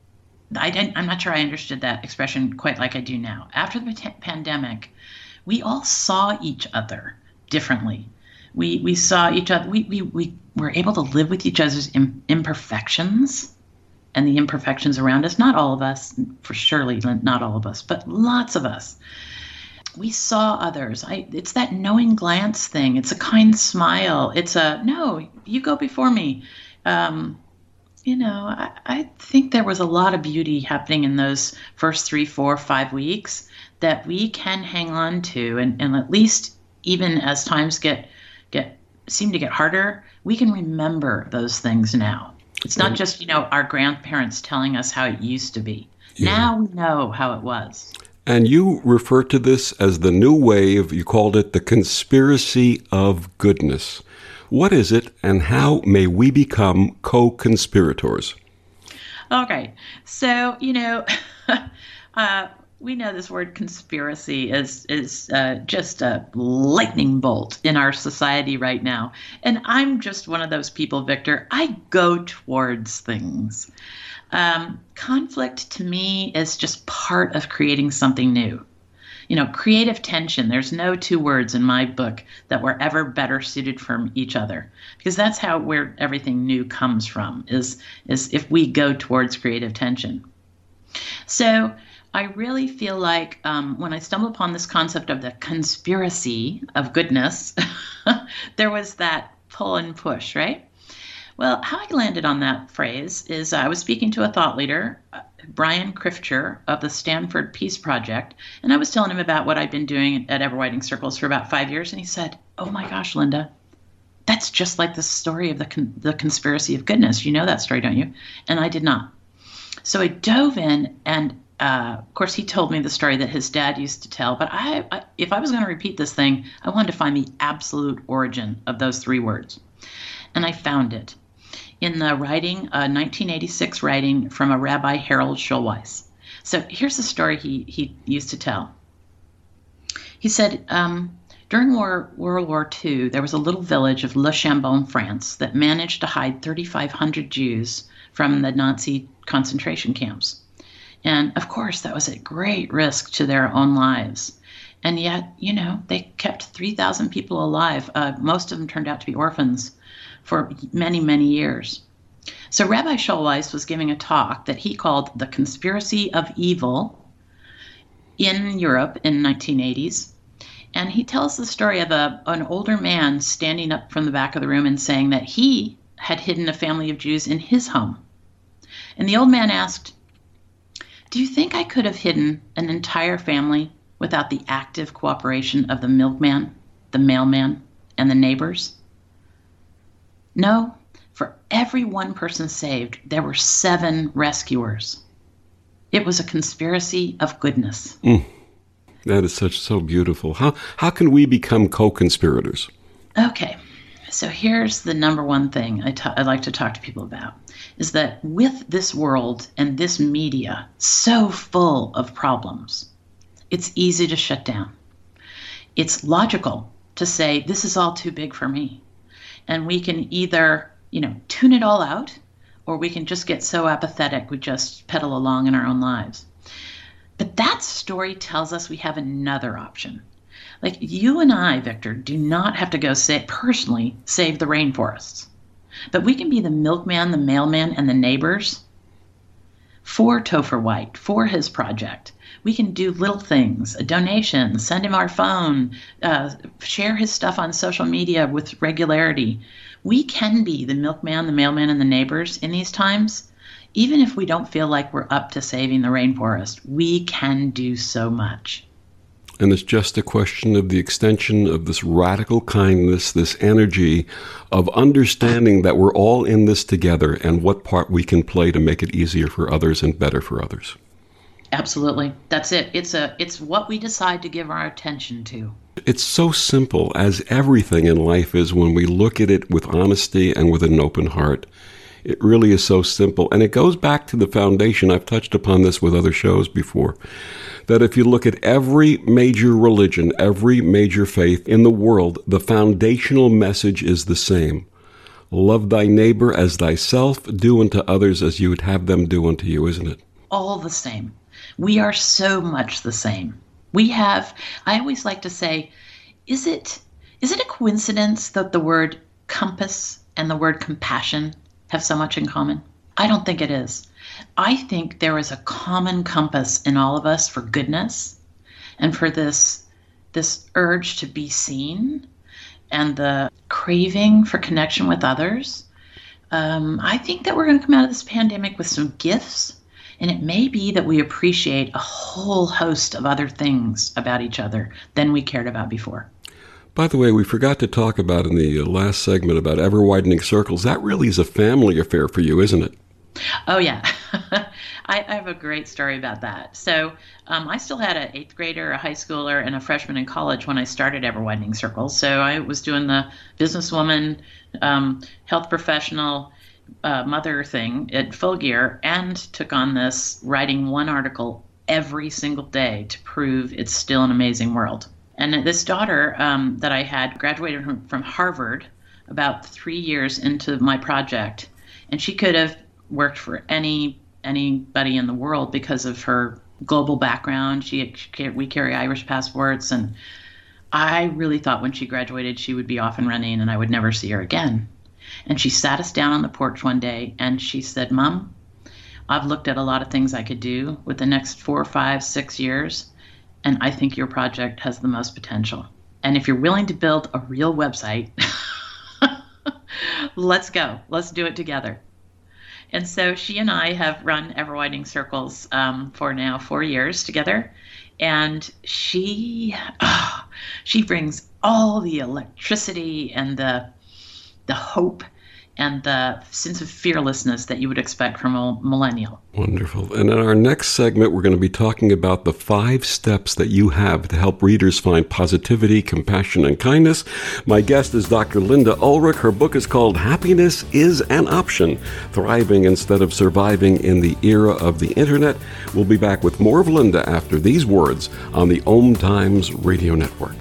I didn't, I'm not sure I understood that expression quite like I do now. After the p- pandemic, we all saw each other differently. We we saw each other, we, we, we were able to live with each other's im- imperfections. And the imperfections around us, not all of us, for surely not all of us, but lots of us. We saw others. I, it's that knowing glance thing. It's a kind smile. It's a, no, you go before me. Um, you know, I, I think there was a lot of beauty happening in those first three, four, five weeks that we can hang on to. And, and at least even as times get get seem to get harder, we can remember those things now. It's not just, you know, our grandparents telling us how it used to be. Yeah. Now we know how it was. And you refer to this as the new wave. You called it the conspiracy of goodness. What is it, and how may we become co-conspirators? Okay. So, you know, uh, we know this word conspiracy is is uh, just a lightning bolt in our society right now. And I'm just one of those people, Victor. I go towards things. Um, conflict to me is just part of creating something new. You know, creative tension. There's no two words in my book that were ever better suited from each other, because that's how where everything new comes from, is is if we go towards creative tension. So I really feel like um, when I stumbled upon this concept of the conspiracy of goodness, there was that pull and push, right? Well, how I landed on that phrase is I was speaking to a thought leader, uh, Brian Krifcher of the Stanford Peace Project, and I was telling him about what I'd been doing at Ever Widening Circles for about five years, and he said, oh my gosh, Linda, that's just like the story of the con- the conspiracy of goodness. You know that story, don't you? And I did not. So I dove in, and Uh, of course, he told me the story that his dad used to tell, but I, I, if I was going to repeat this thing, I wanted to find the absolute origin of those three words. And I found it in the writing, a nineteen eighty-six writing from a Rabbi Harold Schulweis. So here's the story he, he used to tell. He said, um, during War, World War Two, there was a little village of Le Chambon, France, that managed to hide thirty-five hundred Jews from the Nazi concentration camps. And of course, that was at great risk to their own lives. And yet, you know, they kept three thousand people alive. Uh, most of them turned out to be orphans for many, many years. So Rabbi Schulweis was giving a talk that he called The Conspiracy of Evil in Europe in the nineteen eighties. And he tells the story of a, an older man standing up from the back of the room and saying that he had hidden a family of Jews in his home. And the old man asked, "Do you think I could have hidden an entire family without the active cooperation of the milkman, the mailman, and the neighbors?" No, for every one person saved, there were seven rescuers. It was a conspiracy of goodness. Mm, that is such so beautiful. How how can we become co-conspirators? Okay, so here's the number one thing I ta- I like to talk to people about, is that with this world and this media so full of problems, it's easy to shut down. It's logical to say, this is all too big for me. And we can either, you know, tune it all out, or we can just get so apathetic we just pedal along in our own lives. But that story tells us we have another option. Like, you and I, Victor, do not have to go say, personally save the rainforests. But we can be the milkman, the mailman, and the neighbors for Topher White, for his project. We can do little things, a donation, send him our phone, uh, share his stuff on social media with regularity. We can be the milkman, the mailman, and the neighbors in these times. Even if we don't feel like we're up to saving the rainforest, we can do so much. And it's just a question of the extension of this radical kindness, this energy of understanding that we're all in this together and what part we can play to make it easier for others and better for others. Absolutely. That's it. It's a it's what we decide to give our attention to. It's so simple, as everything in life is when we look at it with honesty and with an open heart. It really is so simple. And it goes back to the foundation. I've touched upon this with other shows before, that if you look at every major religion, every major faith in the world, the foundational message is the same. Love thy neighbor as thyself, do unto others as you would have them do unto you, isn't it? All the same. We are so much the same. We have, I always like to say, is it is it a coincidence that the word compass and the word compassion have so much in common? I don't think it is. I think there is a common compass in all of us for goodness and for this this urge to be seen and the craving for connection with others. Um, I think that we're going to come out of this pandemic with some gifts, and it may be that we appreciate a whole host of other things about each other than we cared about before. By the way, we forgot to talk about in the last segment about ever-widening circles. That really is a family affair for you, isn't it? Oh, yeah. I, I have a great story about that. So um, I still had an eighth grader, a high schooler, and a freshman in college when I started Ever Widening Circles. So I was doing the businesswoman, um, health professional, uh, mother thing at full gear, and took on this writing one article every single day to prove it's still an amazing world. And this daughter um, that I had graduated from, from Harvard about three years into my project, and she could have worked for any anybody in the world because of her global background. She, she we carry Irish passports, and I really thought when she graduated she would be off and running and I would never see her again. And she sat us down on the porch one day and she said, "Mom, I've looked at a lot of things I could do with the next four, five, six years, and I think your project has the most potential. And if you're willing to build a real website, let's go. Let's do it together." And so she and I have run Ever Widening Circles um, for now four years together. And she oh, she brings all the electricity and the the hope and the sense of fearlessness that you would expect from a millennial. Wonderful. And in our next segment, we're going to be talking about the five steps that you have to help readers find positivity, compassion, and kindness. My guest is Doctor Linda Ulrich. Her book is called Happiness is an Option, Thriving Instead of Surviving in the Era of the Internet. We'll be back with more of Linda after these words on the Om Times Radio Network.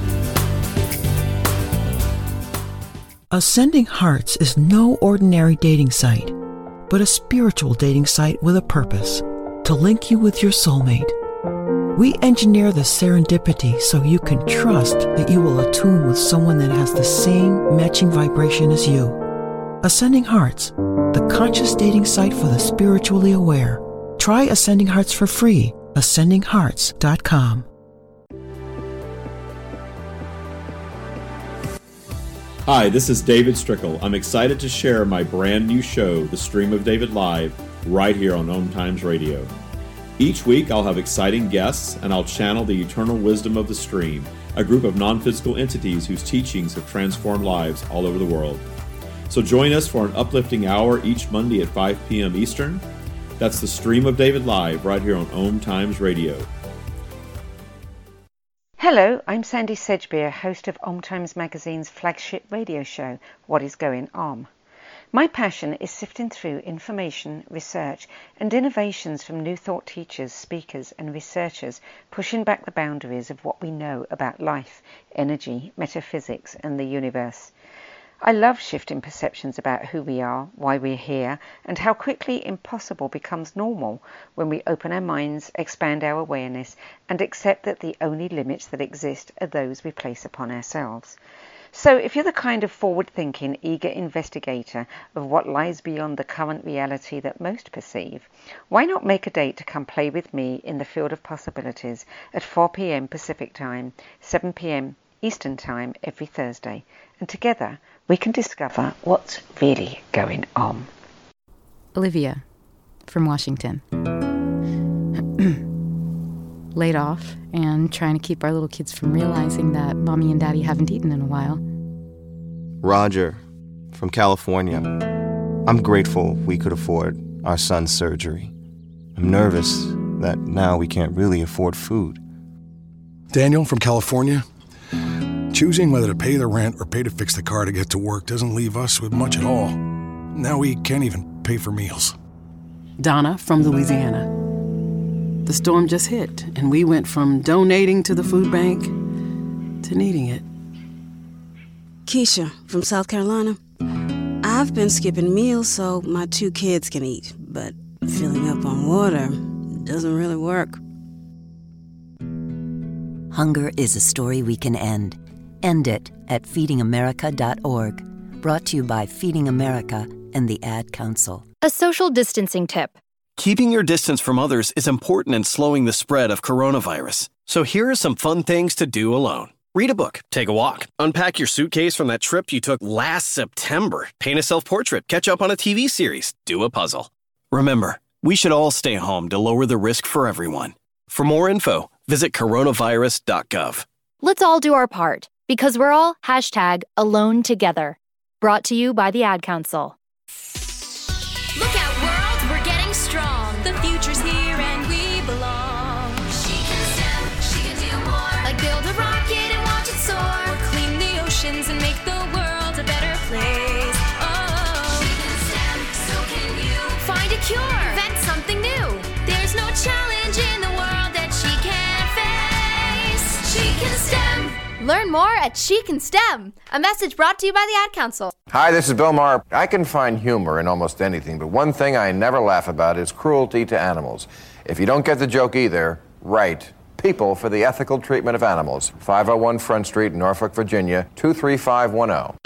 Ascending Hearts is no ordinary dating site, but a spiritual dating site with a purpose, to link you with your soulmate. We engineer the serendipity so you can trust that you will attune with someone that has the same matching vibration as you. Ascending Hearts, the conscious dating site for the spiritually aware. Try Ascending Hearts for free, ascending hearts dot com. Hi, this is David Strickle. I'm excited to share my brand new show, The Stream of David Live, right here on Om Times Radio. Each week I'll have exciting guests and I'll channel the eternal wisdom of the stream, a group of non-physical entities whose teachings have transformed lives all over the world. So join us for an uplifting hour each Monday at five p.m. Eastern. That's The Stream of David Live right here on Om Times Radio. Hello, I'm Sandy Sedgbeer, host of Om Times Magazine's flagship radio show, What is Going Om. My passion is sifting through information, research, and innovations from New Thought teachers, speakers, and researchers pushing back the boundaries of what we know about life, energy, metaphysics, and the universe. I love shifting perceptions about who we are, why we're here, and how quickly impossible becomes normal when we open our minds, expand our awareness, and accept that the only limits that exist are those we place upon ourselves. So if you're the kind of forward-thinking, eager investigator of what lies beyond the current reality that most perceive, why not make a date to come play with me in the field of possibilities at four p.m. Pacific Time, seven p.m. Eastern Time every Thursday, and together we can discover what's really going on. Olivia from Washington. Laid off and trying to keep our little kids from realizing that mommy and daddy haven't eaten in a while. Roger from California. I'm grateful we could afford our son's surgery. I'm nervous that now we can't really afford food. Daniel from California. Choosing whether to pay the rent or pay to fix the car to get to work doesn't leave us with much at all. Now we can't even pay for meals. Donna from Louisiana. The storm just hit, and we went from donating to the food bank to needing it. Keisha from South Carolina. I've been skipping meals so my two kids can eat, but filling up on water doesn't really work. Hunger is a story we can end. End it at feeding america dot org. Brought to you by Feeding America and the Ad Council. A social distancing tip. Keeping your distance from others is important in slowing the spread of coronavirus. So here are some fun things to do alone. Read a book, take a walk, unpack your suitcase from that trip you took last September, paint a self-portrait, catch up on a T V series, do a puzzle. Remember, we should all stay home to lower the risk for everyone. For more info, visit coronavirus dot gov. Let's all do our part, because we're all hashtag alone together. Brought to you by the Ad Council. Look out, world, we're getting strong. The future's here and we belong. She can STEM, she can do more. Like build a rocket and watch it soar. Or clean the oceans and make the world a better place. Oh, she can STEM, so can you. Find a cure, invent something new. There's no challenge in the world that she can't face. She can STEM. Learn more at She Can STEM, a message brought to you by the Ad Council. Hi, this is Bill Maher. I can find humor in almost anything, but one thing I never laugh about is cruelty to animals. If you don't get the joke either, write People for the Ethical Treatment of Animals, five oh one Front Street, Norfolk, Virginia, two three five one oh.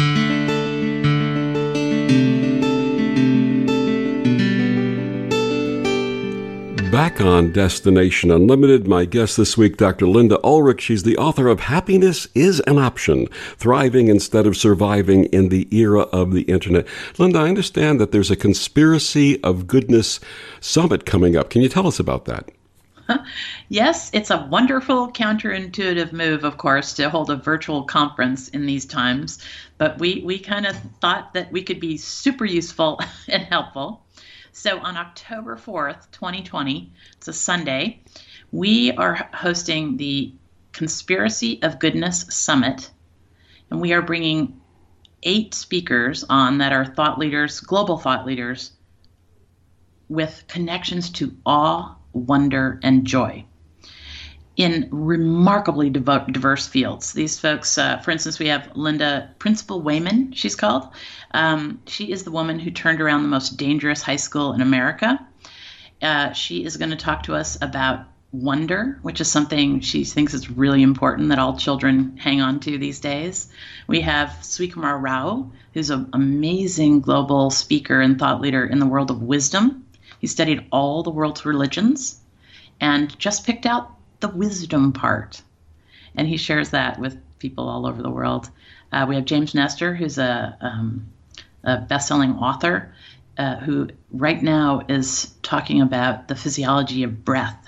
Back on Destination Unlimited, my guest this week, Doctor Linda Ulrich. She's the author of Happiness is an Option, Thriving Instead of Surviving in the Era of the Internet. Linda, I understand that there's a Conspiracy of Goodness Summit coming up. Can you tell us about that? Yes, it's a wonderful counterintuitive move, of course, to hold a virtual conference in these times. But we, we kind of thought that we could be super useful and helpful. So on October fourth, twenty twenty, it's a Sunday, we are hosting the Conspiracy of Goodness Summit, and we are bringing eight speakers on that are thought leaders, global thought leaders, with connections to awe, wonder, and joy in remarkably diverse fields. These folks, uh, for instance, we have Linda Principal Wayman, she's called. Um, she is the woman who turned around the most dangerous high school in America. Uh, she is going to talk to us about wonder, which is something she thinks is really important that all children hang on to these days. We have Swikumar Rao, who's an amazing global speaker and thought leader in the world of wisdom. He studied all the world's religions and just picked out the wisdom part. And he shares that with people all over the world. Uh, we have James Nestor, who's a, um, a best-selling author, uh, who right now is talking about the physiology of breath.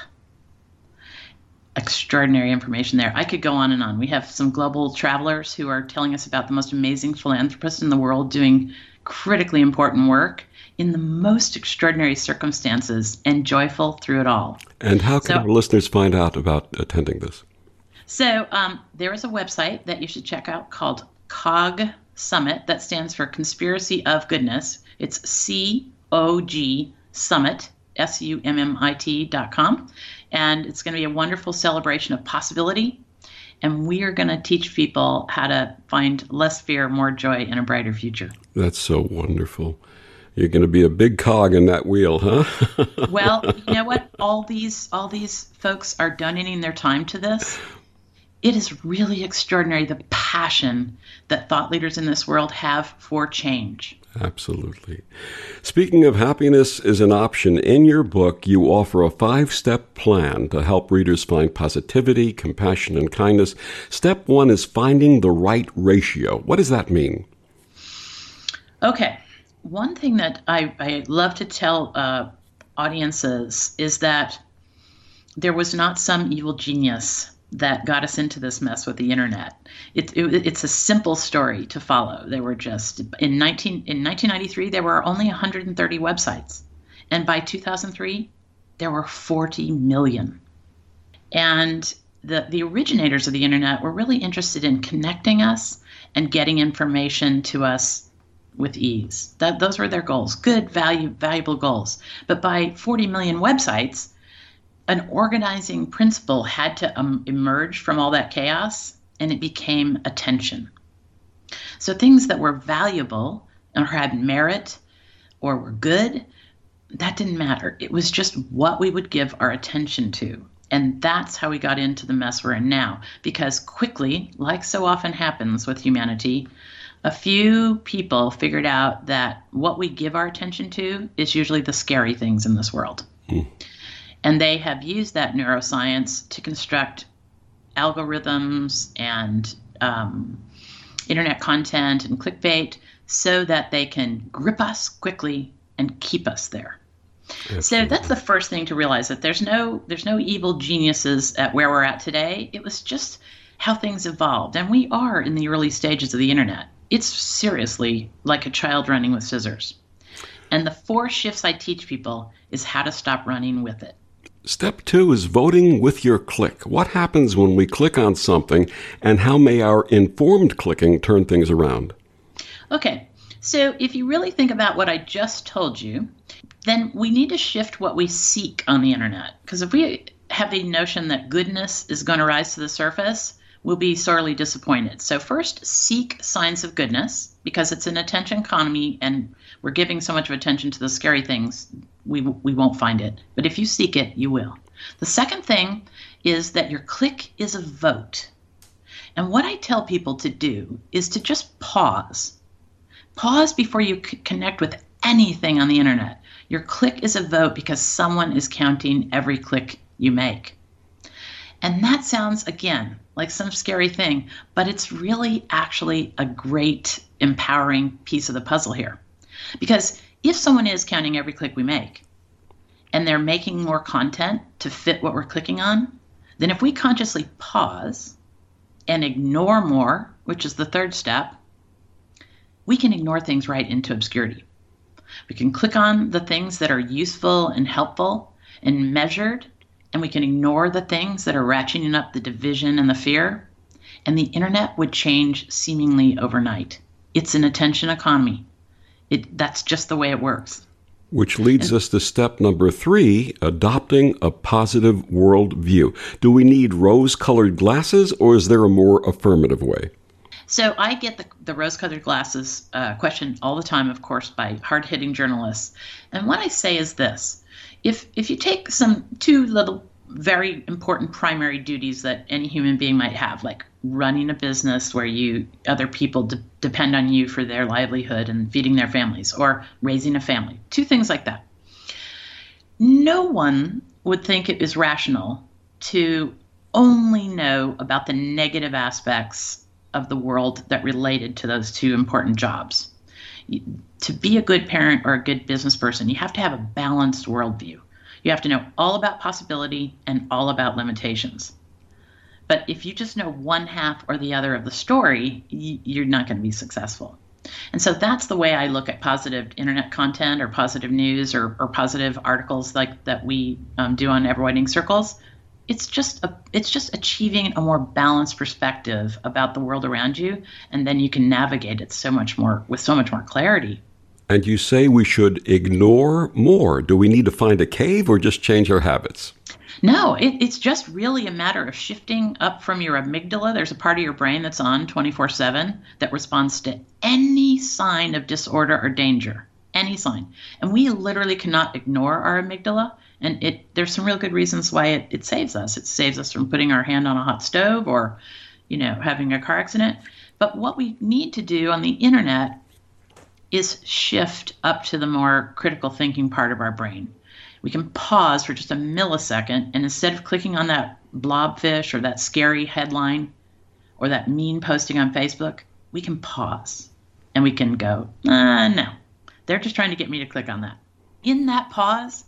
Extraordinary information there. I could go on and on. We have some global travelers who are telling us about the most amazing philanthropists in the world doing critically important work in the most extraordinary circumstances and joyful through it all. And how can so, our listeners find out about attending this? So um, there is a website that you should check out called C O G Summit. That stands for Conspiracy of Goodness. It's C O G Summit, S U M M I T dot com. And it's going to be a wonderful celebration of possibility. And we are going to teach people how to find less fear, more joy, and a brighter future. That's so wonderful. You're going to be a big cog in that wheel, huh? Well, you know what? All these all these folks are donating their time to this. It is really extraordinary, the passion that thought leaders in this world have for change. Absolutely. Speaking of happiness is an option, in your book, you offer a five-step plan to help readers find positivity, compassion, and kindness. Step one is finding the right ratio. What does that mean? Okay. One thing that I, I love to tell uh, audiences is that there was not some evil genius that got us into this mess with the internet. It, it, it's a simple story to follow. There were just, in, nineteen, in nineteen ninety-three, there were only one hundred thirty websites. And by two thousand three, there were forty million. And the, the originators of the internet were really interested in connecting us and getting information to us with ease. That, those were their goals, good, value, valuable goals. But by forty million websites, an organizing principle had to um, emerge from all that chaos, and it became attention. So things that were valuable or had merit or were good, that didn't matter. It was just what we would give our attention to. And that's how we got into the mess we're in now. Because quickly, like so often happens with humanity, a few people figured out that what we give our attention to is usually the scary things in this world. Mm. And they have used that neuroscience to construct algorithms and um, internet content and clickbait so that they can grip us quickly and keep us there. Absolutely. So that's the first thing to realize, that there's no there's no evil geniuses at where we're at today. It was just how things evolved. And we are in the early stages of the internet. It's seriously like a child running with scissors. And the four shifts I teach people is how to stop running with it. Step two is voting with your click. What happens when we click on something, and how may our informed clicking turn things around? Okay, so if you really think about what I just told you, then we need to shift what we seek on the internet. Because if we have the notion that goodness is going to rise to the surface, we'll be sorely disappointed. So first, seek signs of goodness, because it's an attention economy and we're giving so much of attention to the scary things, we we won't find it. But if you seek it, you will. The second thing is that your click is a vote. And what I tell people to do is to just pause. Pause before you c- connect with anything on the internet. Your click is a vote because someone is counting every click you make. And that sounds, again, like some scary thing, but it's really actually a great empowering piece of the puzzle here. Because if someone is counting every click we make, and they're making more content to fit what we're clicking on, then if we consciously pause and ignore more, which is the third step, we can ignore things right into obscurity. We can click on the things that are useful and helpful and measured, and we can ignore the things that are ratcheting up the division and the fear, and the internet would change seemingly overnight. It's an attention economy. It, that's just the way it works. Which leads and, us to step number three, adopting a positive worldview. Do we need rose-colored glasses, or is there a more affirmative way? So I get the, the rose-colored glasses uh, question all the time, of course, by hard-hitting journalists. And what I say is this. If if you take some two little very important primary duties that any human being might have, like running a business where you other people de- depend on you for their livelihood and feeding their families, or raising a family, two things like that. No one would think it is rational to only know about the negative aspects of the world that related to those two important jobs. To be a good parent or a good business person, you have to have a balanced worldview. You have to know all about possibility and all about limitations. But if you just know one half or the other of the story, you're not going to be successful. And so that's the way I look at positive internet content or positive news or, or positive articles like that we um, do on Ever Widening Circles. It's just a, it's just achieving a more balanced perspective about the world around you, and then you can navigate it so much more with so much more clarity. And you say we should ignore more. Do we need to find a cave or just change our habits? No, it, it's just really a matter of shifting up from your amygdala. There's a part of your brain that's on twenty-four seven that responds to any sign of disorder or danger, any sign. And we literally cannot ignore our amygdala. And it there's some real good reasons why it, it saves us. It saves us from putting our hand on a hot stove or, you know, having a car accident. But what we need to do on the internet is shift up to the more critical thinking part of our brain. We can pause for just a millisecond, and instead of clicking on that blobfish or that scary headline or that mean posting on Facebook, we can pause and we can go, uh, no, they're just trying to get me to click on that. In that pause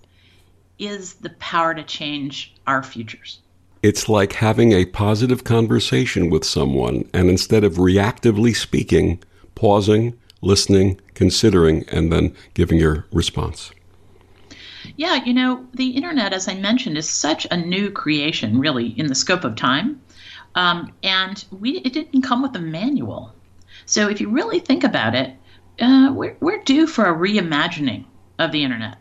is the power to change our futures. It's like having a positive conversation with someone, and instead of reactively speaking, pausing, listening, considering, and then giving your response. Yeah, you know, the internet, as I mentioned, is such a new creation, really, in the scope of time. Um, and we it didn't come with a manual. So if you really think about it, uh, we're, we're due for a reimagining of the internet.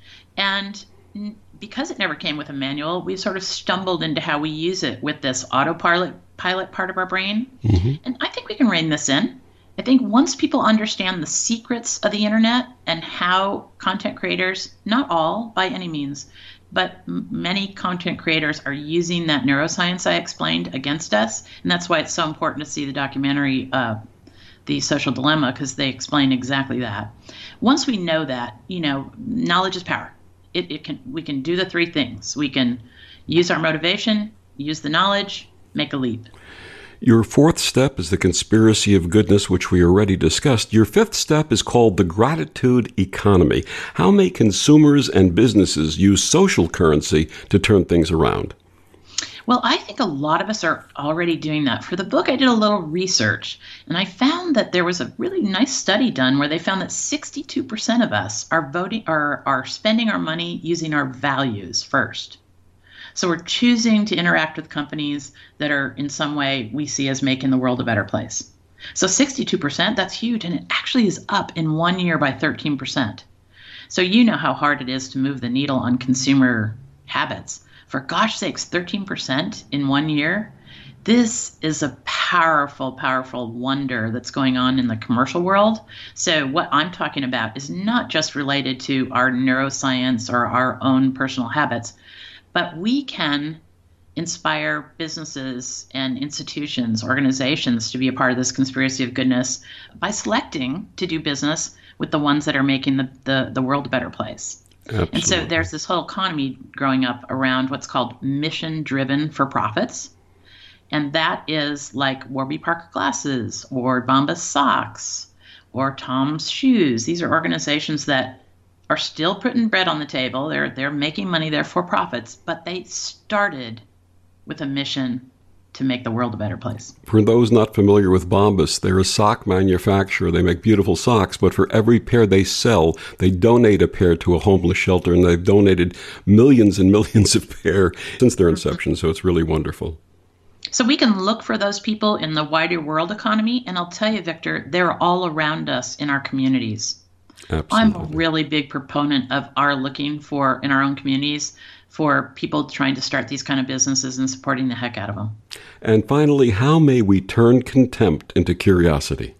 And because it never came with a manual, we sort of stumbled into how we use it with this autopilot pilot part of our brain. Mm-hmm. And I think we can rein this in. I think once people understand the secrets of the internet and how content creators, not all by any means, but m- many content creators are using that neuroscience I explained against us. And that's why it's so important to see the documentary, uh, The Social Dilemma, because they explain exactly that. Once we know that, you know, knowledge is power. It, it can we can do the three things. We can use our motivation, use the knowledge, make a leap. Your fourth step is the conspiracy of goodness, which we already discussed. Your fifth step is called the gratitude economy. How may consumers and businesses use social currency to turn things around? Well, I think a lot of us are already doing that. For the book, I did a little research, and I found that there was a really nice study done where they found that sixty-two percent of us are voting are, are spending our money using our values first. So we're choosing to interact with companies that are in some way we see as making the world a better place. So sixty-two percent, that's huge, and it actually is up in one year by thirteen percent. So you know how hard it is to move the needle on consumer habits. For gosh sakes, thirteen percent in one year. This is a powerful, powerful wonder that's going on in the commercial world. So what I'm talking about is not just related to our neuroscience or our own personal habits, but we can inspire businesses and institutions, organizations to be a part of this conspiracy of goodness by selecting to do business with the ones that are making the, the, the world a better place. Absolutely. And so there's this whole economy growing up around what's called mission-driven for profits. And that is like Warby Parker Glasses or Bombas Socks or Tom's Shoes. These are organizations that are still putting bread on the table. They're they're making money. They're for profits, but they started with a mission to make the world a better place. For those not familiar with Bombas, they're a sock manufacturer. They make beautiful socks, but for every pair they sell, they donate a pair to a homeless shelter, and they've donated millions and millions of pair since their inception, so it's really wonderful. So we can look for those people in the wider world economy, and I'll tell you, Victor, they're all around us in our communities. Absolutely. I'm a really big proponent of our looking for, in our own communities, for people trying to start these kind of businesses and supporting the heck out of them. And finally, how may we turn contempt into curiosity?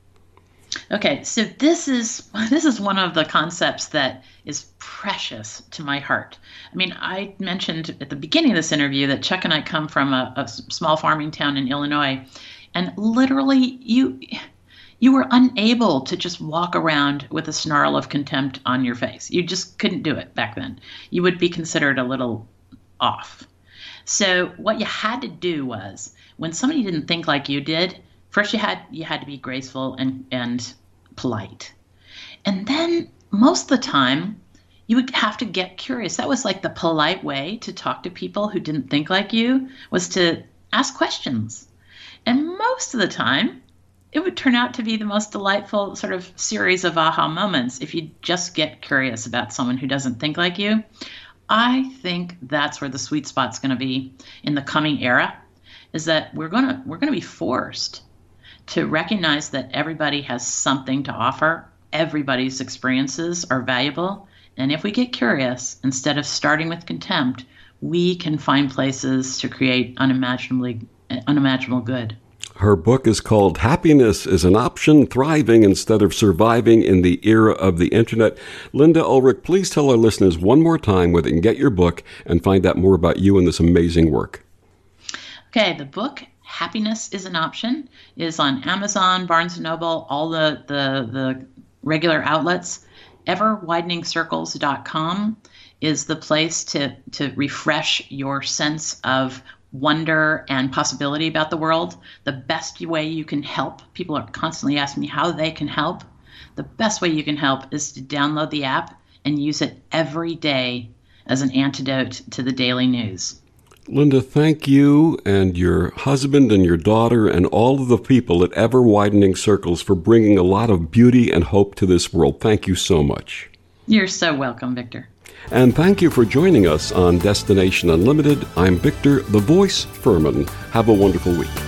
Okay, so this is this is one of the concepts that is precious to my heart. I mean, I mentioned at the beginning of this interview that Chuck and I come from a, a small farming town in Illinois, and literally you you were unable to just walk around with a snarl of contempt on your face. You just couldn't do it back then. You would be considered a little off. So what you had to do was, when somebody didn't think like you did, First, you had you had to be graceful and, and polite. And then most of the time, you would have to get curious. That was like the polite way to talk to people who didn't think like you, was to ask questions. And most of the time, it would turn out to be the most delightful sort of series of aha moments if you just get curious about someone who doesn't think like you. I think that's where the sweet spot's going to be in the coming era, is that we're going to we're going to be forced to recognize that everybody has something to offer. Everybody's experiences are valuable. And if we get curious, instead of starting with contempt, we can find places to create unimaginably unimaginable good. Her book is called Happiness is an Option, Thriving Instead of Surviving in the Era of the Internet. Linda Ulrich, please tell our listeners one more time where they can get your book and find out more about you and this amazing work. Okay, the book, Happiness is an Option, is on Amazon, Barnes and Noble, all the, the, the regular outlets. ever widening circles dot com is the place to, to refresh your sense of wonder and possibility about the world. The best way you can help, people are constantly asking me how they can help. The best way you can help is to download the app and use it every day as an antidote to the daily news. Linda, thank you and your husband and your daughter and all of the people at Ever Widening Circles for bringing a lot of beauty and hope to this world. Thank you so much. You're so welcome, Victor. And thank you for joining us on Destination Unlimited. I'm Victor, the Voice Furman. Have a wonderful week.